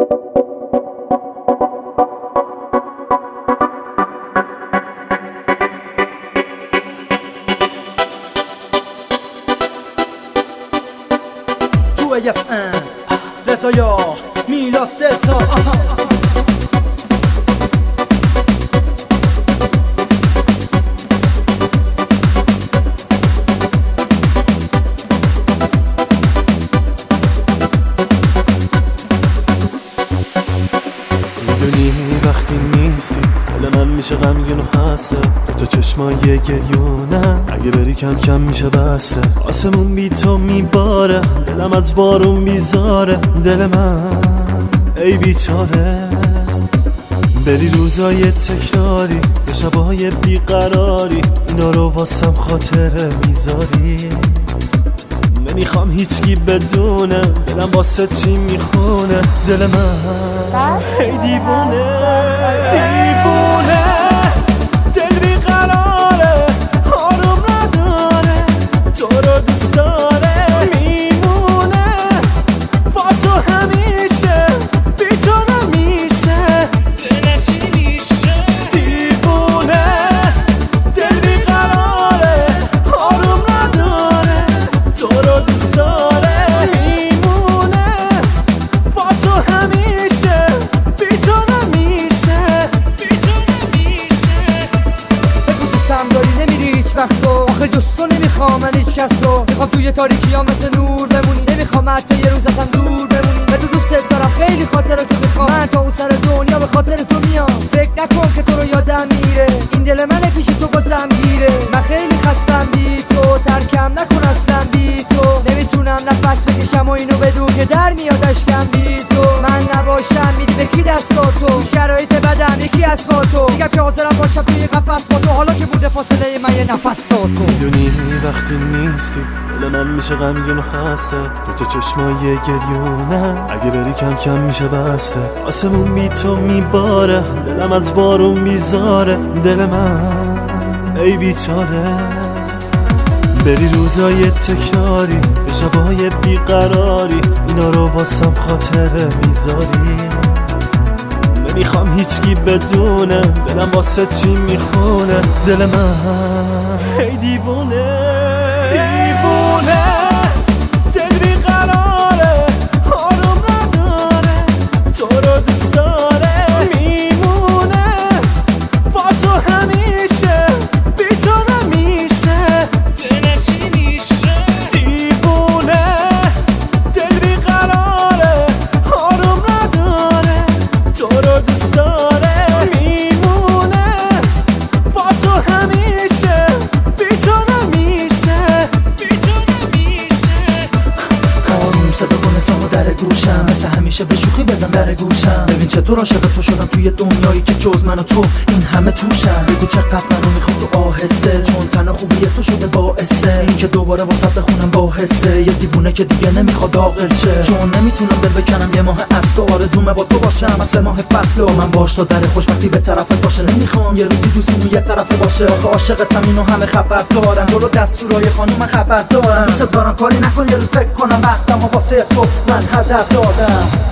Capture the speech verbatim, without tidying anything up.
تو اف ام رضایا میلاد دلتا میدونی وقتی نیستی دل من میشه غمگین و خسته تو چشمای گریونم اگه بری کم کم میشه بسته آسمون بی تو میباره دلم از بارون بیزاره دل من ای بیچاره بری روزای تکراری به شبای بیقراری اینا رو واسم خاطره میذاری نمیخوام هیچکی بدونه دلم واسه چی میخونه دل من ای دیوونه دیوونه دل بیقراره آروم نداره تو رو دوست داره میمونه با تو همیشه بی تو نمیشه دلم چی میشه دیوونه دل بیقراره آروم نداره تو رو دوست داره میمونه با تو همیشه بی تو نمیشه بی تو نمیشه بگو دوستم داری نمیری هیچ وقت رو آخه جز تو نمیخوام من هیچ کس رو میخوام توی تاریکی ها مثل نور بمونی نمیخوام حتی یه روز ازم دور بمونی بدو دوست دارم خیلی خاطر تو میخوام من تا اون سر دنیا به خاطر تو میام فکر نکن که تو رو یادم میره این دل من پیش تو بازم گیره من خیلی خستم بی تو ترکم نکن اصلا بی تو نمیتونم نفس بکشم و اینو بدون که در میاد اشکم بی تو من نباشم میدی به کی دستاتو تو شرایط بدم یکی از تو میگم که حاضرم باشم توی قفس با تو حالا که بوده فاصله من یه نفس تا تو میدونی وقتی نیستی دل من میشه غمگین و خسته تو تو چشمای گریونم اگه بری کم کم میشه بسته آسمون بی تو میباره دلم از بارون بیزاره دل من ای بیچاره بری روزای تکراری به شبای بیقراری اینا رو واسم خاطره میذاری نمیخوام هیچکی بدونه دلم واسه چی میخونه دل من ای دیوونه دیوونه دل بیقراره آروم نداره تو رو دوست داره میمونه با تو همیشه بی تو نمیشه دلم چی میشه دیوونه دل بیقراره آروم نداره تو رو دوست داره میمونه با تو همیشه بی تو نمیشه بی تو نمیشه آروم صدا کن سامو در گوشم مثل همیشه به شوخی بزن در گوشم ببین چطور عاشق تو شدم توی دنیایی که جز من و تو این همه توشم بگو چقدر منو میخوام تو آهسته چون تن خوبی تو شده باعثه این که دوباره واسط بخونم باحثه یه دیوونه که دیگه نمیخواد عاقل شه چون نمیتونم دل بکنم یه ماه از تو آرزومه با تو باشم از سه ماه فصل و من باش تا در خوشبختی به طرفت باشه نمیخوام یه روزی دوستیمون یه طرفه باشه آخه عاشقتم اینو همه خبر دارن تو رو دستورای خانوم من خبر دارم دوست دارم کاری نکن یه روز فکر کنم وقتم واسه تو من هدف دادم